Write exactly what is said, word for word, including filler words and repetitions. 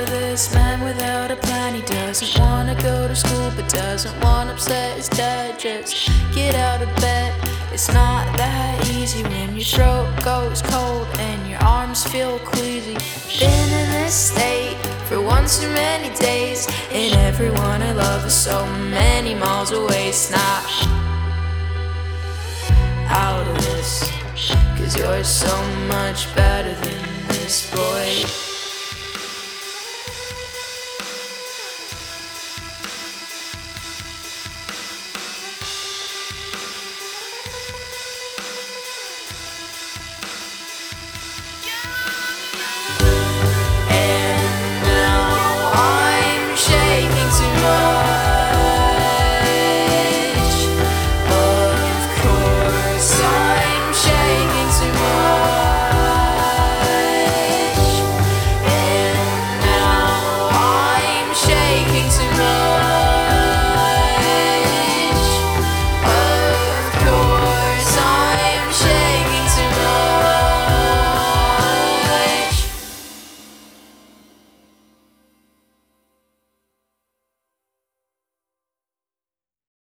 of this man without a plan. He doesn't wanna go to school but doesn't wanna upset his dad. Just get out of bed, it's not that easy when your throat goes cold and your arms feel queasy. Been in this state for one too many days, and everyone I love is so many miles away. Snap out of this, cause you're so much better than this boy.